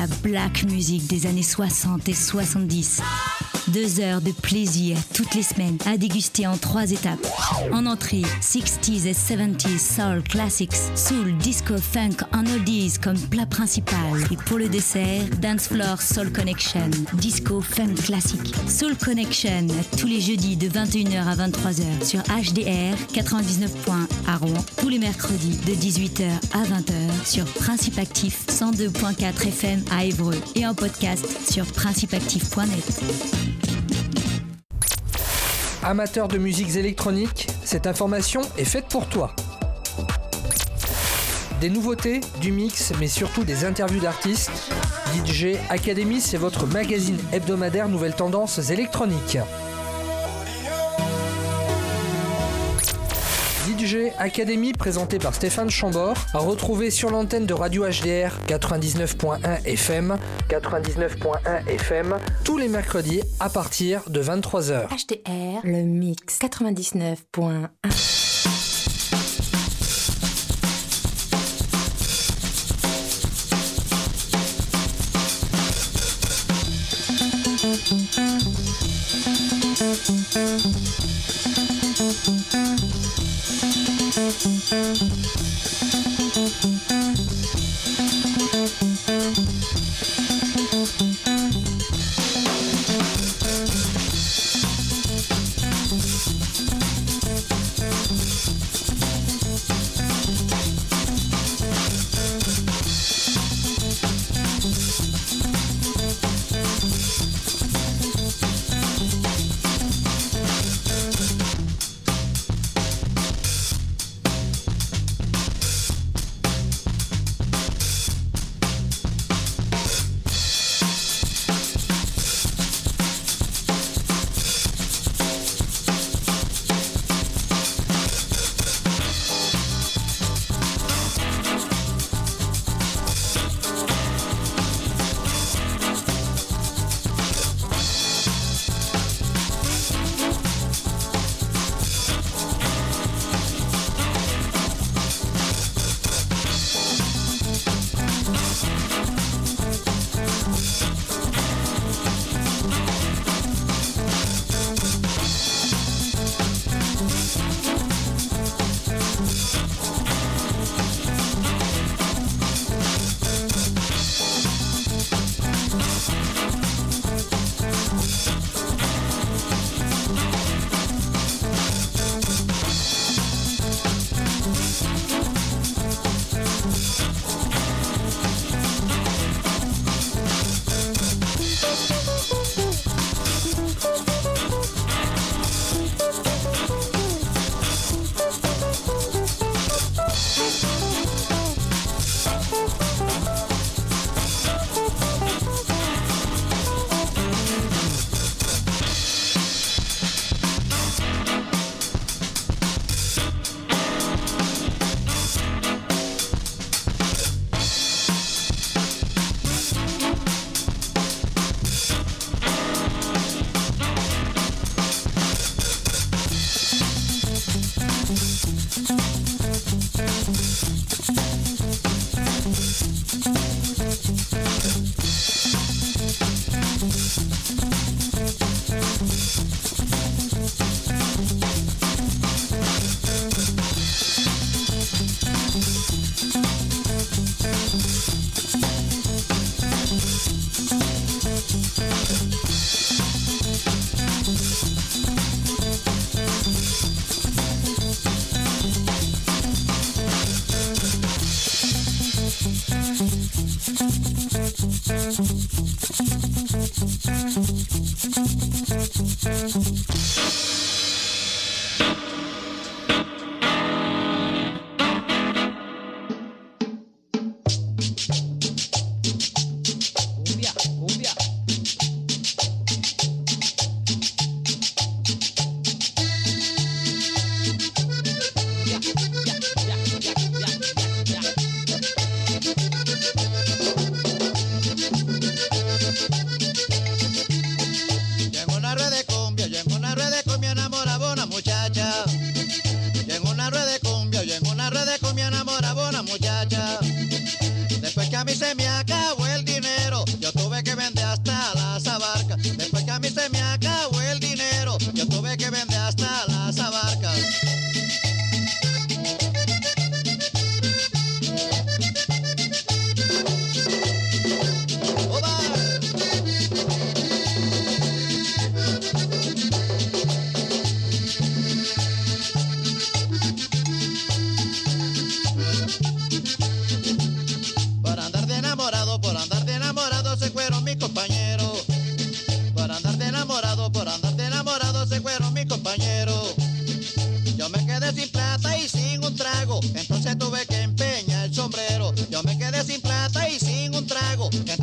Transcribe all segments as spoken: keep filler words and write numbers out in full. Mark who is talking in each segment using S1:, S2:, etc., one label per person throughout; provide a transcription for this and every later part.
S1: black music des années soixante et soixante-dix. Deux heures de plaisir toutes les semaines à déguster en trois étapes. En entrée, sixties et seventies soul classics, soul, disco, funk en oldies comme plat principal. Et pour le dessert, Dance Floor Soul Connection, disco, funk classique. Soul Connection, tous les jeudis de vingt et une heures à vingt-trois heures sur H D R quatre-vingt-dix-neuf point un à Rouen. Tous les mercredis de dix-huit heures à vingt heures sur Principe Actif cent deux point quatre F M à Évreux et en podcast sur principe actif point net.
S2: Amateur de musiques électroniques, cette information est faite pour toi. Des nouveautés, du mix, mais surtout des interviews d'artistes. D J Academy, c'est votre magazine hebdomadaire nouvelles tendances électroniques. D J Academy, présenté par Stéphane Chambord, à retrouver sur l'antenne de Radio H D R quatre-vingt-dix-neuf point un F M, quatre-vingt-dix-neuf point un F M, tous les mercredis à partir de vingt-trois heures.
S3: H D R, le mix quatre-vingt-dix-neuf point un.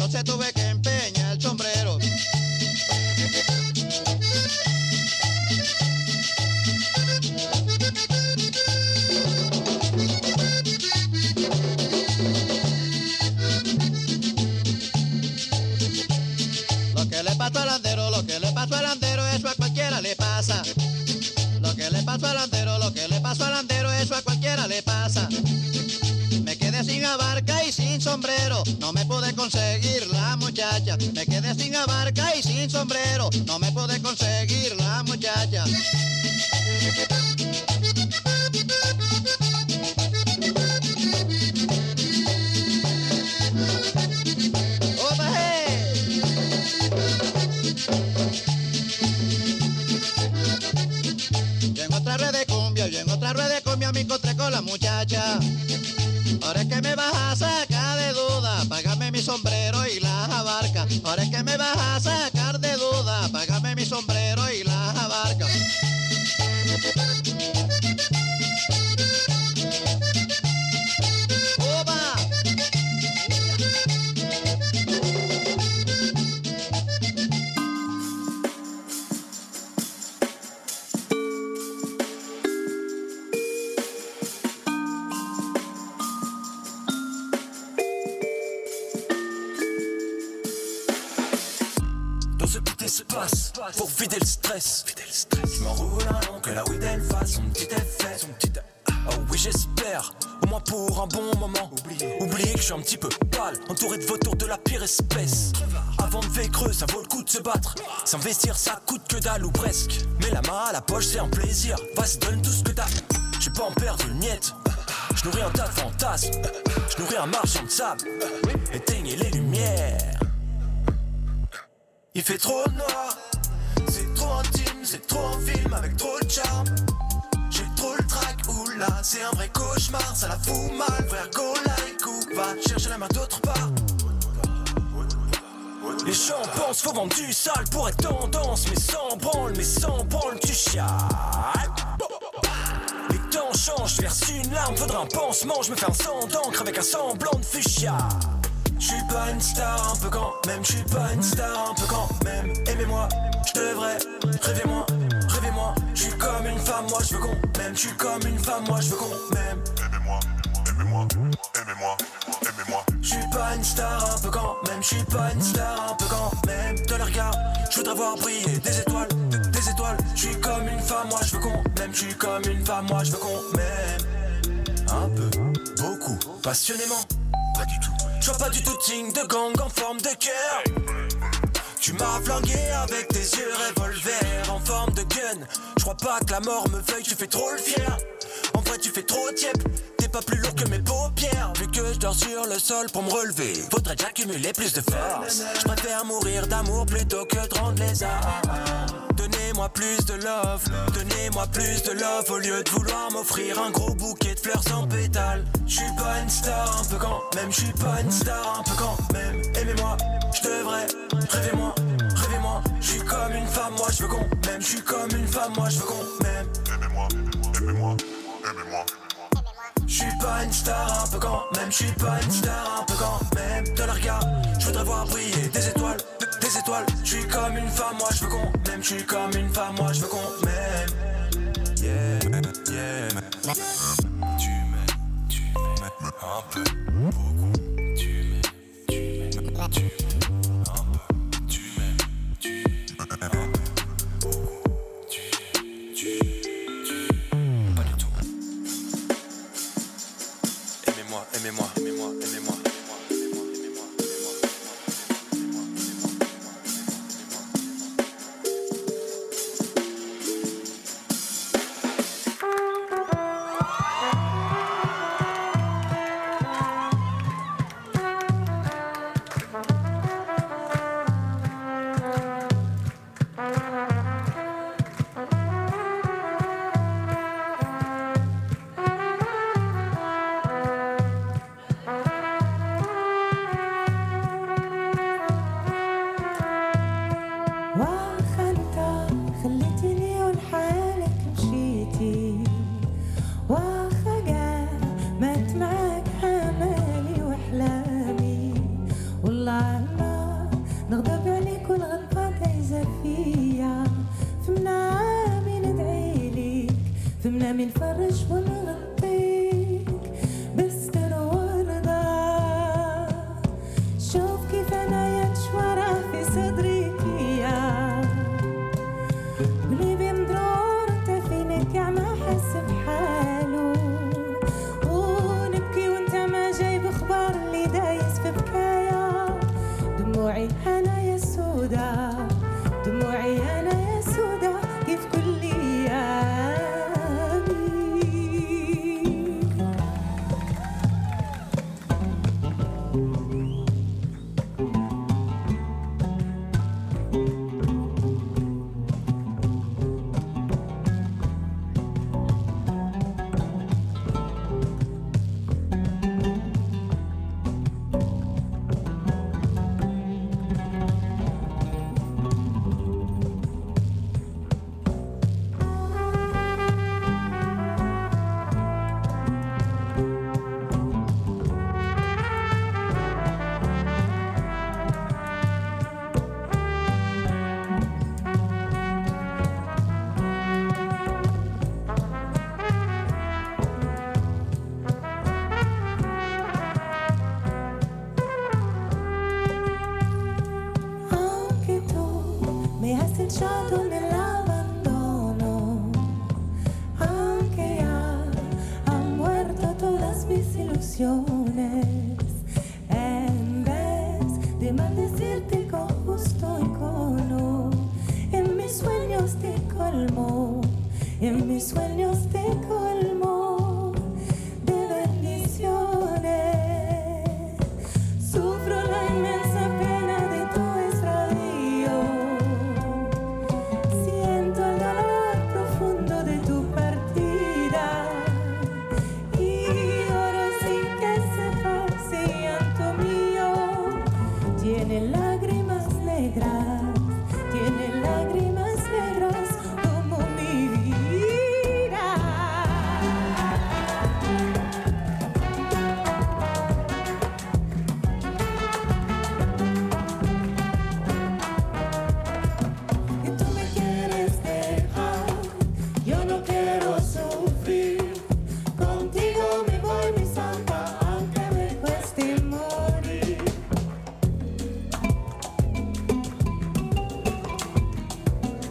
S4: entonces tuve que empeñar el sombrero. Lo que le pasó al andero, lo que le pasó al andero, eso a cualquiera le pasa. Lo que le pasó al andero, lo que le pasó al andero, eso a cualquiera le pasa. Me quedé sin abarca y sin sombrero, no me pude conseguir la muchacha. Me quedé sin abarca y sin sombrero, no me pude conseguir la muchacha. Yo en otra red de cumbia, yo en otra red de cumbia me encontré con la muchacha. Ahora es que me vas a sacar de duda, págame mi sombrero y las abarcas. Ahora es que me vas a sacar de duda, págame mi sombrero y las abarcas. ¡Oba!
S5: Se passe pour vider le stress. Je m'enroule un long que la weed elle fasse son petit effet. Son petit... Oh oui j'espère, au moins pour un bon moment. Oubliez, Oubliez que je suis un petit peu pâle, entouré de vautours de la pire espèce. Avant de faire creux, ça vaut le coup de se battre. S'investir ça coûte que dalle ou presque. Mais la main à la poche c'est un plaisir. Vas-y donne tout ce que t'as. Je vais pas en perdre une miette. Je nourris un tas de fantasmes. Je nourris un marchand de sable. Éteignez les lumières. Il fait trop noir, c'est trop intime, c'est trop en film avec trop de charme. J'ai trop le trac, oula, c'est un vrai cauchemar, ça la fout mal, frère, go like ou va chercher la main d'autre part. Les gens pensent faut vendre du sale pour être tendance, mais sans branle, mais sans branle, tu chiales. Les temps changent, verse une larme, faudra un pansement, je me fais un sang d'encre avec un semblant de fuchsia. J'suis pas une star un peu quand même, j'suis pas une star un peu quand même. Aimez-moi, j'devrais, rêvez-moi, rêvez-moi. J'suis comme une femme, moi j'veux qu'on m'aime. J'suis comme une femme, moi j'veux qu'on m'aime.
S6: Aimez-moi, aimez-moi, aimez-moi, aimez-moi.
S5: J'suis pas une star un peu quand même, j'suis pas une star un peu quand même. Dans les regards, j'voudrais voir briller des étoiles, des étoiles. J'suis comme une femme, moi j'veux qu'on m'aime. J'suis comme une femme, moi j'veux qu'on m'aime. Un peu, beaucoup, passionnément. Pas du tout. Je vois pas du tout de signe de gang en forme de cœur. Tu m'as flanqué avec tes yeux revolver en forme de gun. Je crois pas que la mort me veuille, tu fais trop le fier. En vrai tu fais trop tiep, t'es pas plus lourd que mes paupières. Vu que je dors sur le sol pour me relever, faudrait déjà accumuler plus de force. Je préfère mourir d'amour plutôt que de rendre les armes. Donnez-moi plus de love, donnez-moi plus de love au lieu de vouloir m'offrir un gros bouquet de fleurs sans pétales. J'suis pas une star un peu quand même, j'suis pas une star un peu quand même. Aimez-moi, j'devrais, rêvez-moi, rêvez-moi. J'suis comme une femme, moi j'veux qu'on m'aime. J'suis comme une femme, moi j'veux qu'on m'aime.
S6: Aimez-moi, aimez-moi, aimez-moi.
S5: J'suis pas une star un peu quand même, j'suis pas une star un peu quand même. Dans le regard, j'voudrais voir briller des étoiles, des étoiles. J'suis comme une femme, moi j'veux qu'on m'aime. J'suis comme une femme, moi j'veux qu'on m'aime. Yeah, yeah.
S6: Tu m'aimes, tu m'aimes un peu, beaucoup. Tu m'aimes, tu m'aimes, tu m'aimes un peu. Tu m'aimes, tu m'aimes un peu, beaucoup. Tu m'aimes, tu m'aimes, pas du tout. Aimez-moi, aimez-moi, aimez-moi, aimez-moi.
S7: نغضب عليك والغلطة تعز فيا في منامي ندعي ليك في منامي نفرج ونغطيك بستر وردة شوف كيف أنا ينشورة في صدرك يا قلبي مدرور انت فينك يا ما حس بحاله ونبكي وانت ما جايب اخبار اللي دايس في بكايا دموعي انا يا سودا دموعي انا يا سودا كيف كل ايامي en vez de maldecirte con justo encono en mis sueños te colmo en mis sueños te colmo de bendiciones sufro la inmensa pena de tu extravío siento el dolor profundo de tu partida tiene lágrimas negras, tiene lágrimas negras como mi vida. Y tú me quieres dejar, yo no quiero sufrir. Contigo me voy mi santa, aunque me cueste morir.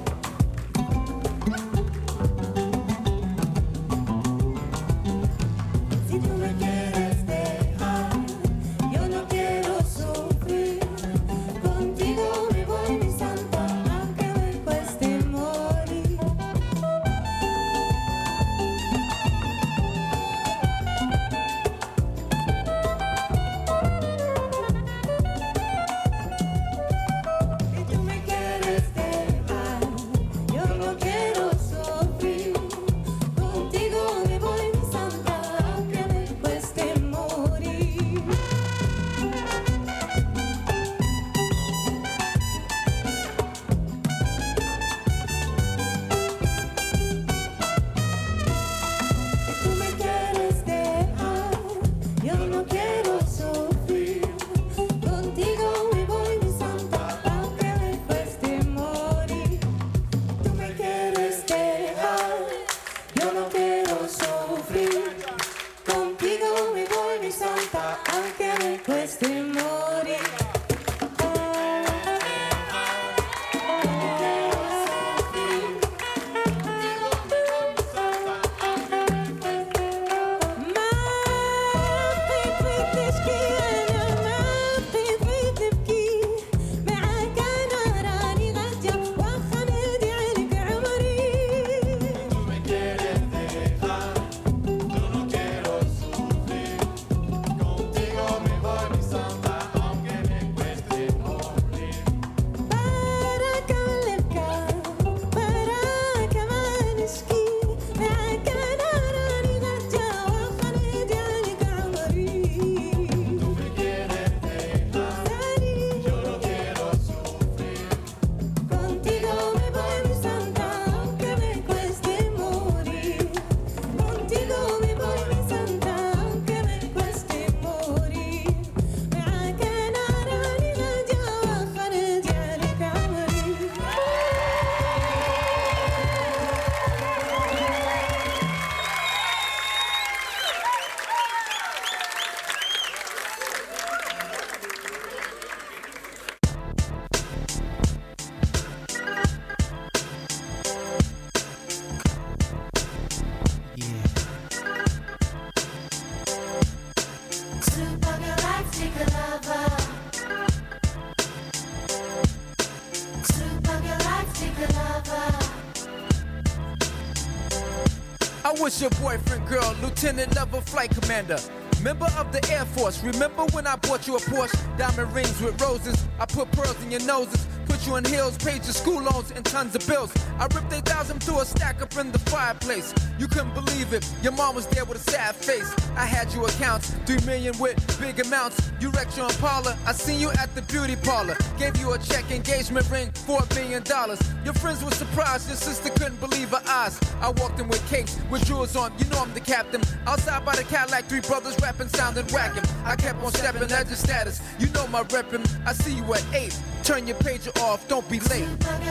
S8: was your boyfriend, girl, lieutenant level flight commander. Member of the Air Force, remember when I bought you a Porsche? Diamond rings with roses, I put pearls in your noses. Put you in heels, paid your school loans and tons of bills. I ripped eight thousand through a stack up in the fireplace. You couldn't believe it, your mom was there with a sad face. I had you accounts, three million with big amounts. You wrecked your Impala, I seen you at the beauty parlor. Gave you a check engagement ring for a million dollars. Your friends were surprised, your sister couldn't believe her eyes. I walked in with capes, with jewels on, you know I'm the captain. Outside by the Cadillac, three brothers rapping, sounding whacking. I kept on stepping, legend status, you know my reppin'. I see you at eight, turn your pager off, don't be late.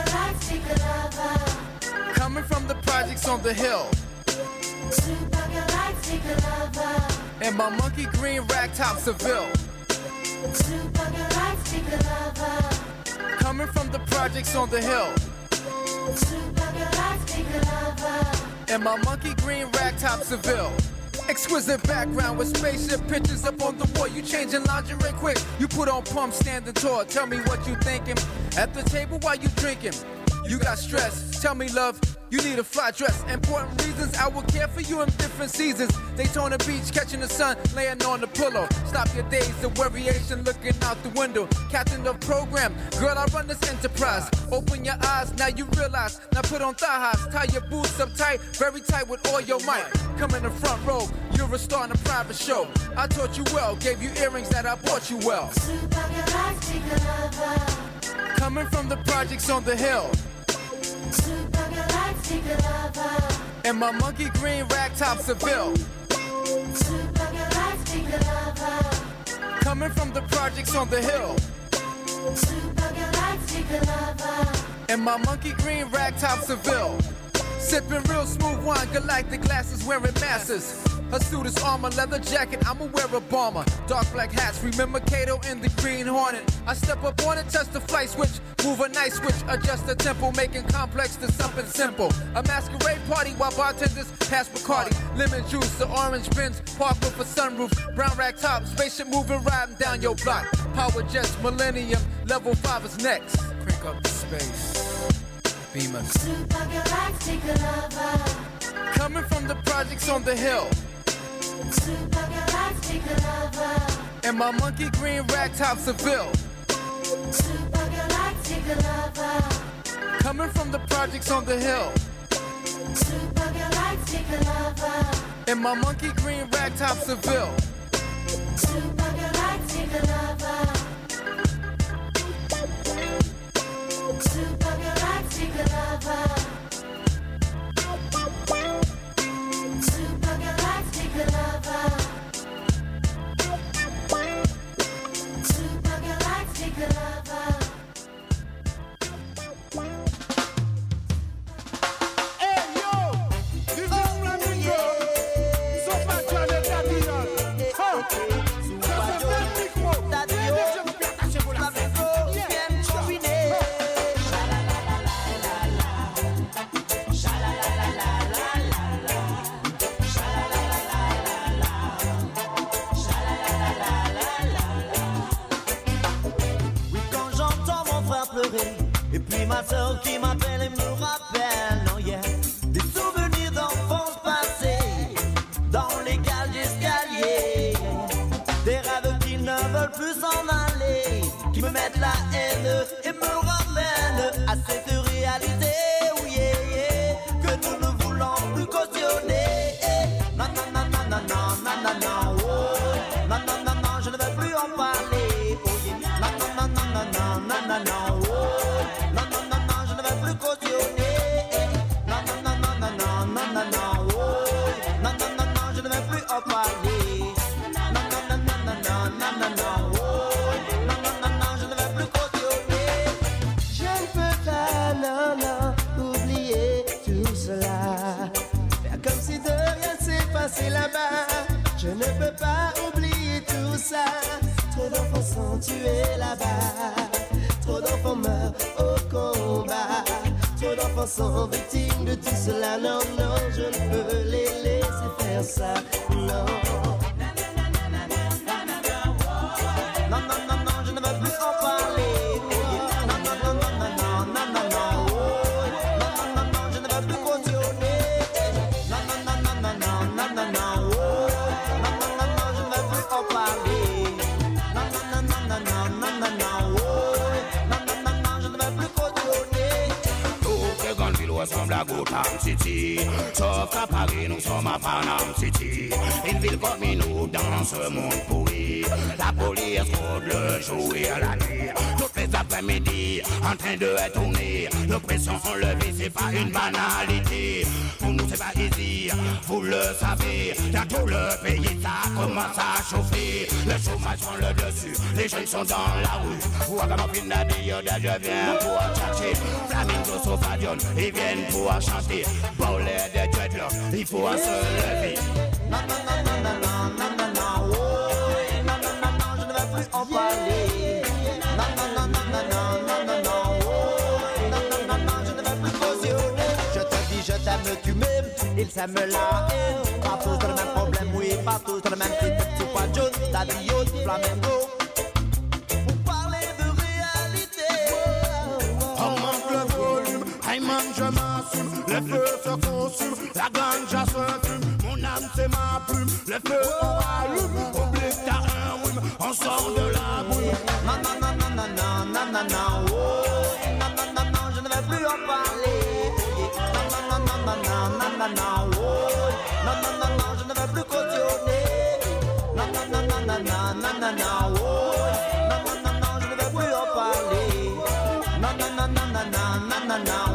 S8: Coming from the projects on the hill. And my monkey green rack top Seville. Coming from the projects on the hill. And my monkey green rack top Seville. Exquisite background with spaceship pictures up on the wall. You changing lingerie quick. You put on pumps standing tall. Tell me what you thinking. At the table while you drinking. You got stress. Tell me, love, you need a fly dress. Important reasons I will care for you in different seasons. Daytona Beach, catching the sun, laying on the pillow. Stop your days of worryation, looking out the window. Captain of program, girl, I run this enterprise. Open your eyes, now you realize. Now put on thigh highs, tie your boots up tight, very tight with all your might. Come in the front row, you're a star in a private show. I taught you well, gave you earrings that I bought you well. Coming from the projects on the hill. And my monkey green rack top Seville. Coming from the projects on the hill. And my monkey green rack top Seville. Sipping real smooth wine, galactic glasses, wearing masses. Her suit is armor, leather jacket, I'ma wear a bomber. Dark black hats, remember Kato in the Green Hornet. I step up on it, touch the flight switch, move a nice switch, adjust the tempo, making complex to something simple. A masquerade party while bartenders pass Bacardi. Lemon juice, the orange bins, park with a sunroof. Brown rack top, spaceship moving, riding down your block. Power jets, Millennium, level five is next. Crank up the space, Beamer. Coming from the projects on the hill. And my monkey green rack top Seville. Coming from the projects on the hill. And my monkey green rack top Seville.
S9: Et puis ma soeur qui m'appelle et me rappelle, non yeah, des souvenirs d'enfance passée dans les cages d'escalier, des rêves qui ne veulent plus s'en aller, qui me mettent la haine et me ramènent à cette réalité, oui, yeah, yeah, que nous ne voulons plus cautionner. Non, non, non, non, non, non, non, non, non, oh, non, non, non, non, je ne veux plus en parler, oh yeah, non, non, non, non, non, non, non, non, non.
S10: C'est là-bas, je ne peux pas oublier tout ça. Trop d'enfants sont tués là-bas, trop d'enfants meurent au combat, trop d'enfants sont victimes de tout cela. Non, non, je ne peux les laisser faire ça. Non. Non, non, non, non, je ne veux plus en parler. Non, non, non, non, non, non, non, non, non, non, non, non, non, je ne veux plus cautionner. Non, non, non, non.
S11: ressemble à Gotham City. Sauf qu'à Paris, nous sommes à Panam City. Une ville comme nous dans ce monde pourri. La police rôde le jour et la nuit. Toutes les après-midi, en train de tourner. Le pression enlevée, c'est pas une banalité. Pour nous, c'est pas easy, vous le savez. Dans tout le pays, ça commence à chauffer. Le chômage prend le dessus, les jeunes sont dans la rue. Ouagamopine a dit, je viens pour chercher. Flamingo, Sofadion, ils viennent pour chanter. Bowler de dreadlock, il faut se lever.
S9: Non, non, non, non, non, non, non, non, non, oh, non, non, non, non, je ne vais plus en parler. Non, non, non, non, non, non, non, non, non, oh, non, non, non, non, je ne vais plus cautionner. Je te dis, je t'aime, tu m'aimes, il s'aime la haine. Pas tous dans le même problème, oui, pas tous dans le même type. C'est pas John, Daddy Yo, Flamengo. Pour parler de réalité.
S11: Augmente le volume, Ayman, je m'assume. Le feu se consume, la ganja se fume. Mon âme c'est ma plume, le feu on allume. Oublie que t'as un rhume, on sort de la boule.
S9: Non, non, non, non, non, non, non, non, non, oh. Non, non, non, non, je ne vais plus en parler. Non, non, non, non, non, non, non, non, non, oh. Non, non, non, non, je ne vais plus cautionner. Non, non, non, non, non, non, non, non, non, oh. Non, non, non, non, je ne vais plus en parler. Non, non, non, non, non, non, non, non, non.